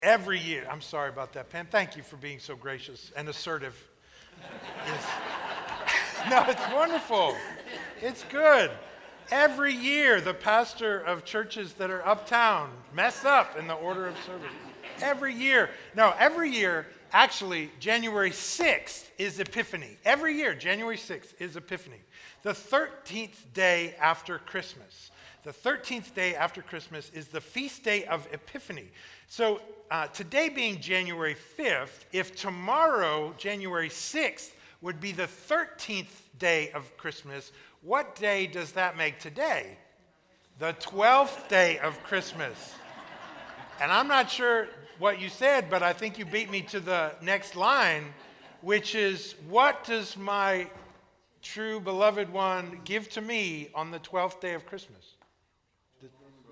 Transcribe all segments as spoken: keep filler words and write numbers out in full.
Every year. I'm sorry about that, Pam. Thank you for being so gracious and assertive. Yes. No, it's wonderful. It's good. Every year, the pastor of churches that are uptown mess up in the order of service. Every year. No, every year, actually, January sixth is Epiphany. Every year, January sixth is Epiphany. The thirteenth day after Christmas. The thirteenth day after Christmas is the feast day of Epiphany. So uh, today being January fifth, if tomorrow, January sixth, would be the thirteenth day of Christmas, what day does that make today? The twelfth day of Christmas. And I'm not sure what you said, but I think you beat me to the next line, which is, what does my true beloved one give to me on the twelfth day of Christmas? The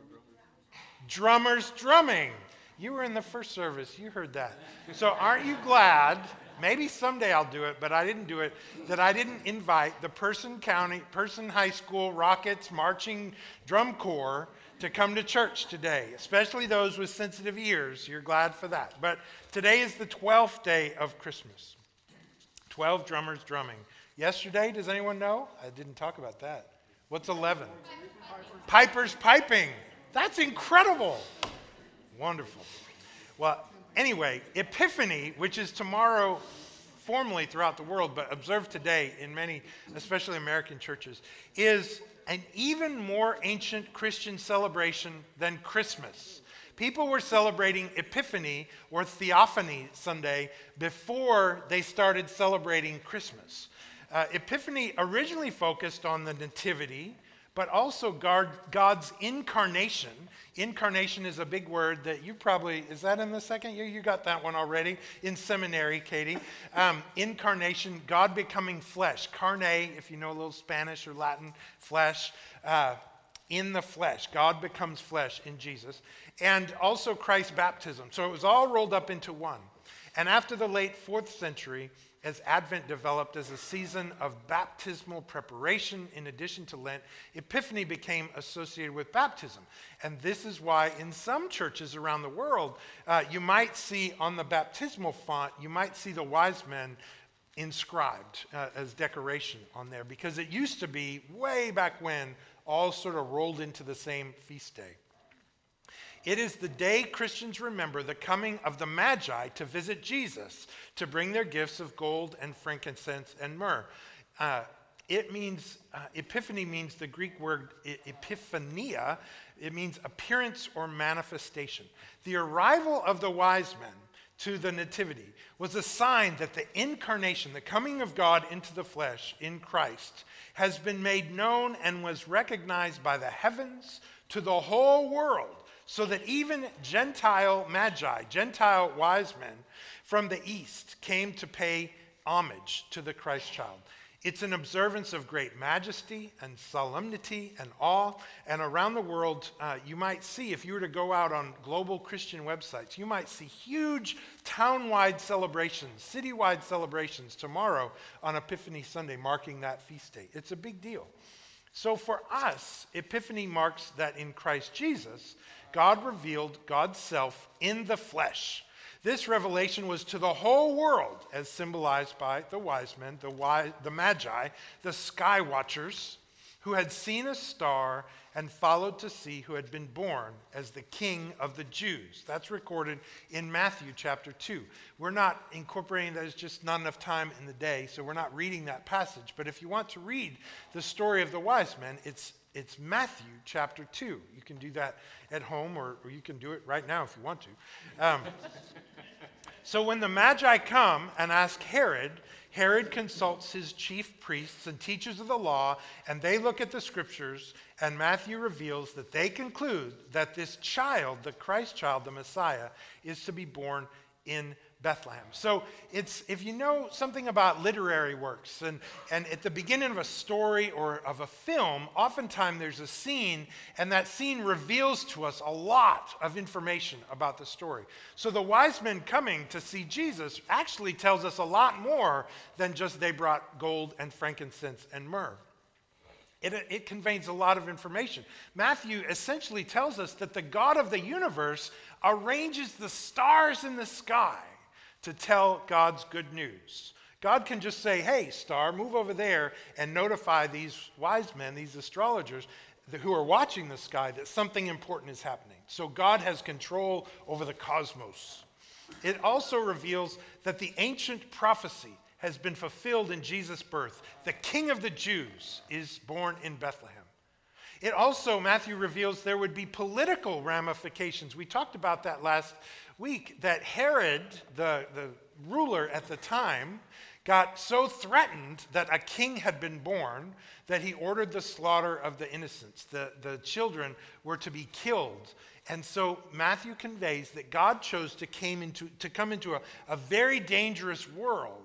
drummers drumming. You were in the first service. You heard that. So aren't you glad, maybe someday I'll do it, but I didn't do it, that I didn't invite the Person County, Person High School Rockets Marching Drum Corps to come to church today, especially those with sensitive ears. You're glad for that. But today is the twelfth day of Christmas. twelve drummers drumming. Yesterday, does anyone know? I didn't talk about that. What's eleven? Pipers piping. That's incredible. Wonderful. Well, anyway, Epiphany, which is tomorrow formally throughout the world, but observed today in many, especially American churches, is an even more ancient Christian celebration than Christmas. People were celebrating Epiphany or Theophany Sunday before they started celebrating Christmas. Uh, Epiphany originally focused on the Nativity, but also God, God's incarnation. Incarnation is a big word that you probably, is that in the second year? You got that one already in seminary, Katie. Um, incarnation, God becoming flesh. Carne, if you know a little Spanish or Latin, flesh. Uh, in the flesh. God becomes flesh in Jesus. And also Christ's baptism. So it was all rolled up into one. And after the late fourth century, as Advent developed as a season of baptismal preparation in addition to Lent, Epiphany became associated with baptism. And this is why in some churches around the world, uh, you might see on the baptismal font, you might see the wise men inscribed uh, as decoration on there, because it used to be way back when all sort of rolled into the same feast day. It is the day Christians remember the coming of the Magi to visit Jesus, to bring their gifts of gold and frankincense and myrrh. Uh, it means, uh, Epiphany means the Greek word epiphania. It means appearance or manifestation. The arrival of the wise men to the Nativity was a sign that the incarnation, the coming of God into the flesh in Christ, has been made known and was recognized by the heavens to the whole world. So that even Gentile magi, Gentile wise men from the east came to pay homage to the Christ child. It's an observance of great majesty and solemnity and awe. And around the world, uh, you might see, if you were to go out on global Christian websites, you might see huge town-wide celebrations, city-wide celebrations tomorrow on Epiphany Sunday, marking that feast day. It's a big deal. So for us, Epiphany marks that in Christ Jesus, God revealed God's self in the flesh. This revelation was to the whole world, as symbolized by the wise men, the, wise, the magi, the sky watchers, who had seen a star and followed to see who had been born as the King of the Jews. That's recorded in Matthew chapter two. We're not incorporating that, there's just not enough time in the day, so we're not reading that passage. But if you want to read the story of the wise men, it's It's Matthew chapter two. You can do that at home, or, or you can do it right now if you want to. Um, so when the Magi come and ask Herod, Herod consults his chief priests and teachers of the law, and they look at the scriptures, and Matthew reveals that they conclude that this child, the Christ child, the Messiah, is to be born in Bethlehem. So it's, if you know something about literary works, and, and at the beginning of a story or of a film, oftentimes there's a scene, and that scene reveals to us a lot of information about the story. So the wise men coming to see Jesus actually tells us a lot more than just they brought gold and frankincense and myrrh. It, it conveys a lot of information. Matthew essentially tells us that the God of the universe arranges the stars in the sky to tell God's good news. God can just say, hey, star, move over there and notify these wise men, these astrologers who are watching the sky that something important is happening. So God has control over the cosmos. It also reveals that the ancient prophecy has been fulfilled in Jesus' birth. The King of the Jews is born in Bethlehem. It also, Matthew reveals there would be political ramifications. We talked about that last week, that Herod, the, the ruler at the time, got so threatened that a king had been born that he ordered the slaughter of the innocents. The, the children were to be killed. And so Matthew conveys that God chose to, came into, to come into a, a very dangerous world.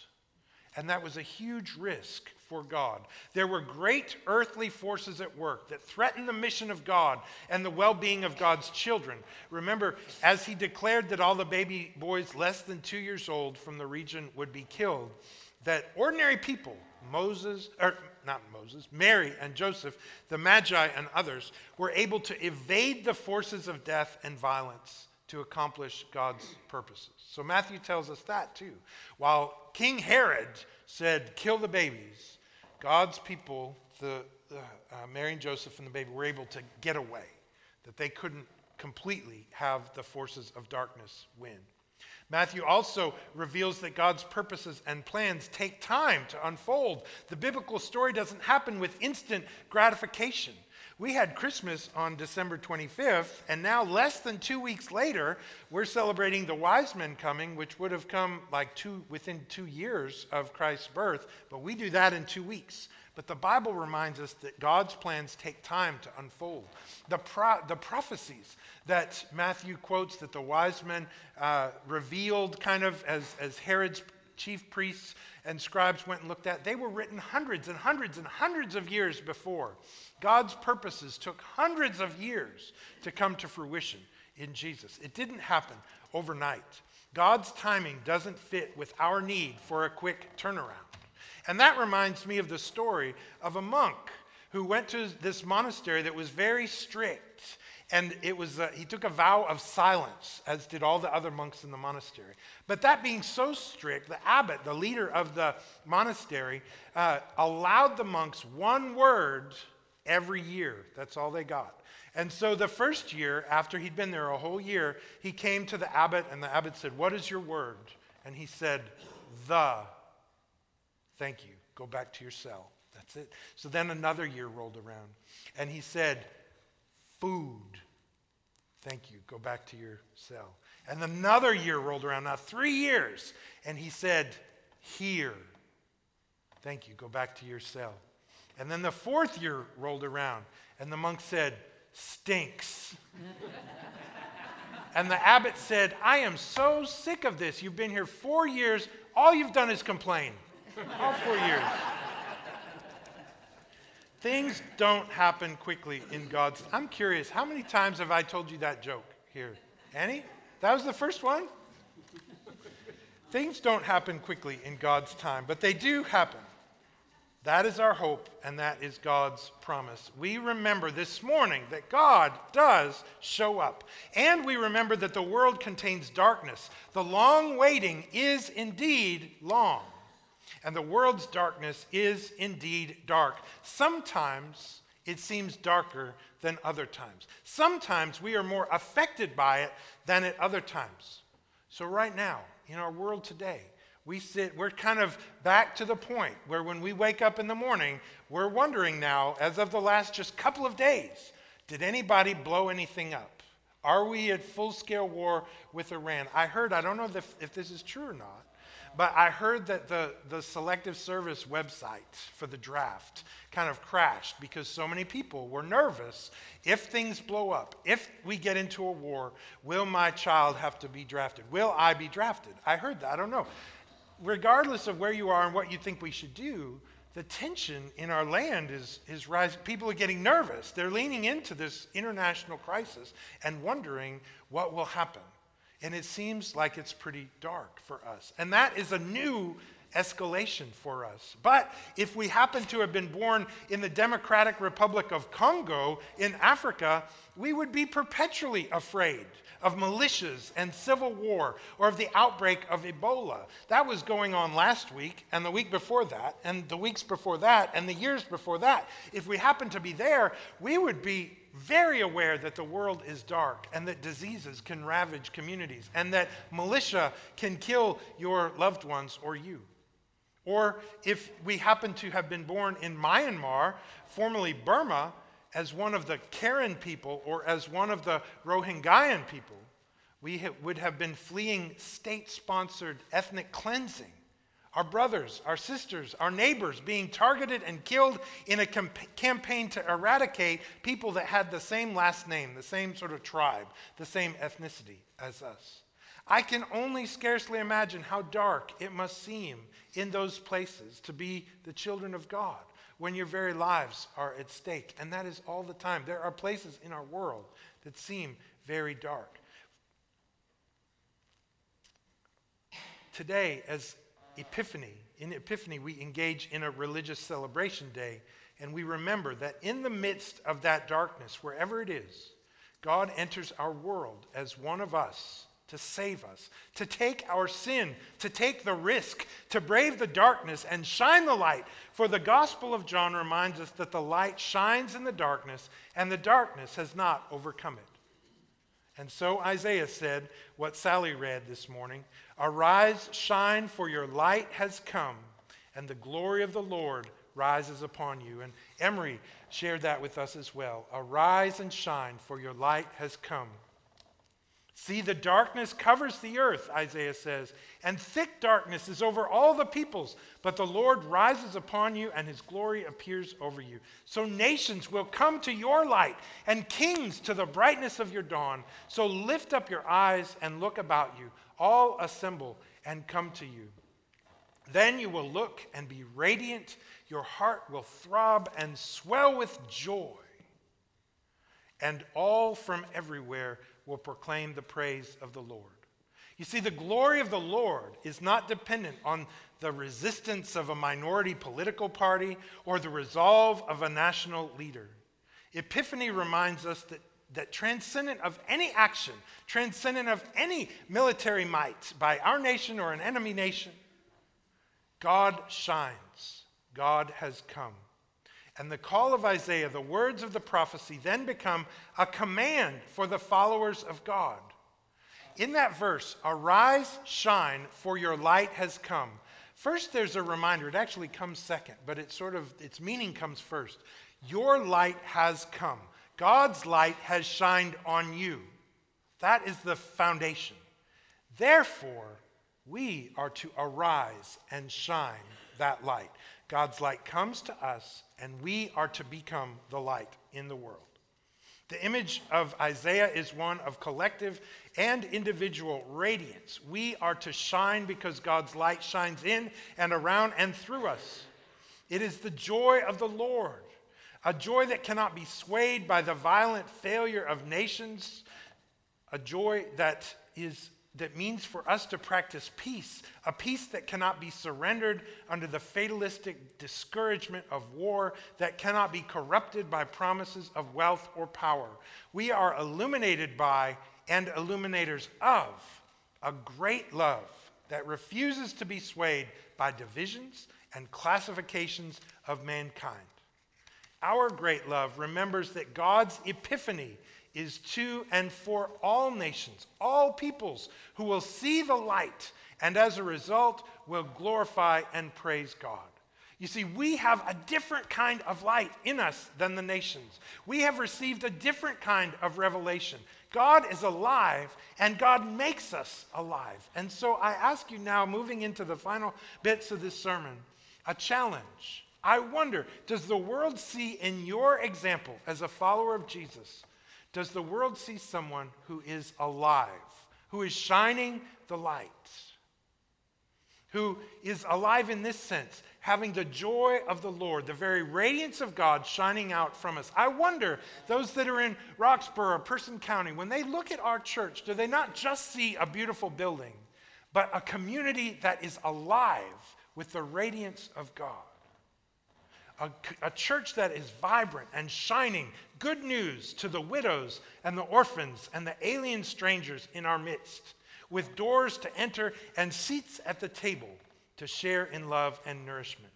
And that was a huge risk for God. There were great earthly forces at work that threatened the mission of God and the well-being of God's children. Remember, as he declared that all the baby boys less than two years old from the region would be killed, that ordinary people, Moses, or not Moses, Mary and Joseph, the Magi and others, were able to evade the forces of death and violence to accomplish God's purposes. So Matthew tells us that too. While King Herod said, kill the babies, God's people, the uh, uh, Mary and Joseph and the baby, were able to get away, that they couldn't completely have the forces of darkness win. Matthew also reveals that God's purposes and plans take time to unfold. The biblical story doesn't happen with instant gratification. We had Christmas on December twenty-fifth, and now less than two weeks later, we're celebrating the wise men coming, which would have come like two within two years of Christ's birth, but we do that in two weeks. But the Bible reminds us that God's plans take time to unfold. The, pro- the prophecies that Matthew quotes that the wise men uh, revealed kind of as, as Herod's chief priests and scribes went and looked at, they were written hundreds and hundreds and hundreds of years before. God's purposes took hundreds of years to come to fruition in Jesus. It didn't happen overnight. God's timing doesn't fit with our need for a quick turnaround. And that reminds me of the story of a monk who went to this monastery that was very strict. And it was uh, he took a vow of silence, as did all the other monks in the monastery. But that being so strict, the abbot, the leader of the monastery, uh, allowed the monks one word every year. That's all they got. And so the first year, after he'd been there a whole year, he came to the abbot, and the abbot said, "What is your word?" And he said, "The." "Thank you. Go back to your cell." That's it. So then another year rolled around, and he said, "Food." "Thank you. Go back to your cell." And another year rolled around, now three years, and he said, "Here." "Thank you. Go back to your cell." And then the fourth year rolled around, and the monk said, "Stinks." And the abbot said, "I am so sick of this. You've been here four years. All you've done is complain. All four years." Things don't happen quickly in God's... I'm curious, how many times have I told you that joke here? Any? That was the first one? Things don't happen quickly in God's time, but they do happen. That is our hope, and that is God's promise. We remember this morning that God does show up, and we remember that the world contains darkness. The long waiting is indeed long. And the world's darkness is indeed dark. Sometimes it seems darker than other times. Sometimes we are more affected by it than at other times. So right now, in our world today, we sit, we're kind of back to the point where when we wake up in the morning, we're wondering now, as of the last just couple of days, did anybody blow anything up? Are we at full-scale war with Iran? I heard, I don't know if, if this is true or not, but I heard that the, the Selective Service website for the draft kind of crashed because so many people were nervous. If things blow up, if we get into a war, will my child have to be drafted? Will I be drafted? I heard that. I don't know. Regardless of where you are and what you think we should do, the tension in our land is, is rising. People are getting nervous. They're leaning into this international crisis and wondering what will happen. And it seems like it's pretty dark for us. And that is a new escalation for us. But if we happen to have been born in the Democratic Republic of Congo in Africa, we would be perpetually afraid of militias and civil war, or of the outbreak of Ebola. That was going on last week, and the week before that, and the weeks before that, and the years before that. If we happened to be there, we would be very aware that the world is dark, and that diseases can ravage communities, and that militia can kill your loved ones or you. Or if we happen to have been born in Myanmar, formerly Burma, as one of the Karen people or as one of the Rohingyan people, we ha- would have been fleeing state-sponsored ethnic cleansing. Our brothers, our sisters, our neighbors being targeted and killed in a camp- campaign to eradicate people that had the same last name, the same sort of tribe, the same ethnicity as us. I can only scarcely imagine how dark it must seem in those places to be the children of God, when your very lives are at stake. And that is all the time. There are places in our world that seem very dark. Today, as Epiphany, in Epiphany, we engage in a religious celebration day, and we remember that in the midst of that darkness, wherever it is, God enters our world as one of us to save us, to take our sin, to take the risk, to brave the darkness and shine the light. For the Gospel of John reminds us that the light shines in the darkness, and the darkness has not overcome it. And so Isaiah said what Sally read this morning, "Arise, shine, for your light has come, and the glory of the Lord rises upon you." And Emery shared that with us as well. Arise and shine, for your light has come. See, the darkness covers the earth, Isaiah says, and thick darkness is over all the peoples, but the Lord rises upon you, and his glory appears over you. So nations will come to your light, and kings to the brightness of your dawn. So lift up your eyes and look about you. All assemble and come to you. Then you will look and be radiant. Your heart will throb and swell with joy. And all from everywhere will proclaim the praise of the Lord. You see, the glory of the Lord is not dependent on the resistance of a minority political party or the resolve of a national leader. Epiphany reminds us that, that transcendent of any action, transcendent of any military might by our nation or an enemy nation, God shines. God has come. And the call of Isaiah, the words of the prophecy, then become a command for the followers of God. In that verse, arise, shine, for your light has come. First, there's a reminder. It actually comes second, but it's sort of, its meaning comes first. Your light has come. God's light has shined on you. That is the foundation. Therefore, we are to arise and shine that light. God's light comes to us, and we are to become the light in the world. The image of Isaiah is one of collective and individual radiance. We are to shine because God's light shines in and around and through us. It is the joy of the Lord, a joy that cannot be swayed by the violent failure of nations, a joy that is that means for us to practice peace, a peace that cannot be surrendered under the fatalistic discouragement of war, that cannot be corrupted by promises of wealth or power. We are illuminated by and illuminators of a great love that refuses to be swayed by divisions and classifications of mankind. Our great love remembers that God's epiphany is to and for all nations, all peoples who will see the light and as a result will glorify and praise God. You see, we have a different kind of light in us than the nations. We have received a different kind of revelation. God is alive, and God makes us alive. And so I ask you now, moving into the final bits of this sermon, a challenge. I wonder, does the world see in your example as a follower of Jesus, does the world see someone who is alive, who is shining the light, who is alive in this sense, having the joy of the Lord, the very radiance of God shining out from us? I wonder, those that are in Roxborough, Person County, when they look at our church, do they not just see a beautiful building, but a community that is alive with the radiance of God. A, a church that is vibrant and shining good news to the widows and the orphans and the alien strangers in our midst, with doors to enter and seats at the table to share in love and nourishment.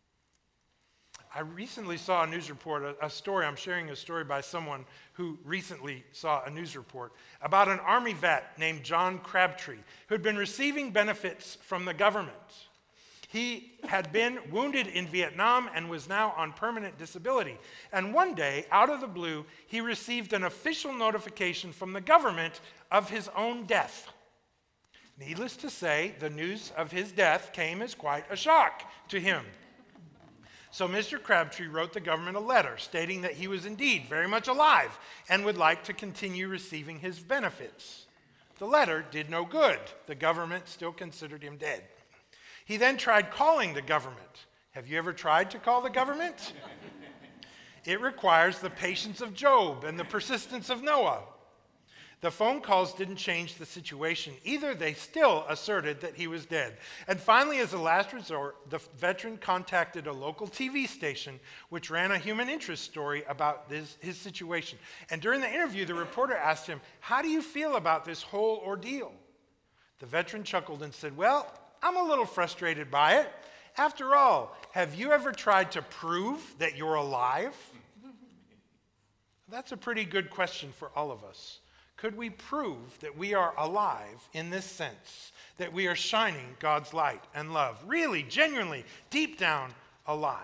I recently saw a news report, a, a story, I'm sharing a story by someone who recently saw a news report about an Army vet named John Crabtree who had been receiving benefits from the government. He had been wounded in Vietnam and was now on permanent disability. And one day, out of the blue, he received an official notification from the government of his own death. Needless to say, the news of his death came as quite a shock to him. So Mister Crabtree wrote the government a letter stating that he was indeed very much alive and would like to continue receiving his benefits. The letter did no good. The government still considered him dead. He then tried calling the government. Have you ever tried to call the government? It requires the patience of Job and the persistence of Noah. The phone calls didn't change the situation either. They still asserted that he was dead. And finally, as a last resort, the veteran contacted a local T V station which ran a human interest story about this, his situation. And during the interview, the reporter asked him, "How do you feel about this whole ordeal?" The veteran chuckled and said, "Well, I'm a little frustrated by it. After all, have you ever tried to prove that you're alive?" That's a pretty good question for all of us. Could we prove that we are alive in this sense, that we are shining God's light and love, really, genuinely, deep down alive?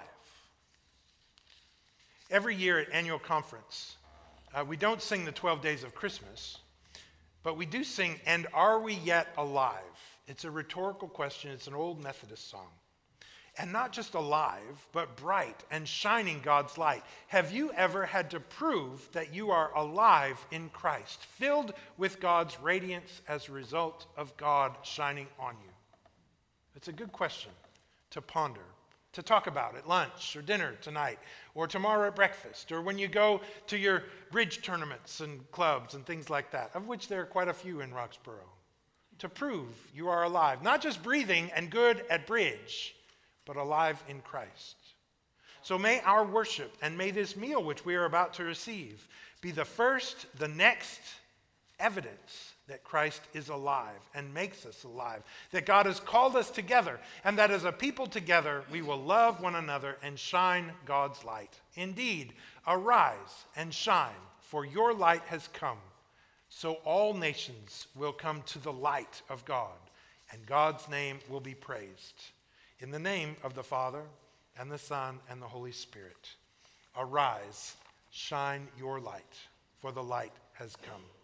Every year at annual conference, uh, we don't sing the twelve days of Christmas, but we do sing, "And Are We Yet Alive?" It's a rhetorical question. It's an old Methodist song. And not just alive, but bright and shining God's light. Have you ever had to prove that you are alive in Christ, filled with God's radiance as a result of God shining on you? It's a good question to ponder, to talk about at lunch or dinner tonight, or tomorrow at breakfast, or when you go to your bridge tournaments and clubs and things like that, of which there are quite a few in Roxborough. To prove you are alive, not just breathing and good at bridge, but alive in Christ. So may our worship and may this meal which we are about to receive be the first, the next evidence that Christ is alive and makes us alive, that God has called us together, and that as a people together we will love one another and shine God's light. Indeed, arise and shine, for your light has come, so all nations will come to the light of God, and God's name will be praised. In the name of the Father, and the Son, and the Holy Spirit, arise, shine your light, for the light has come.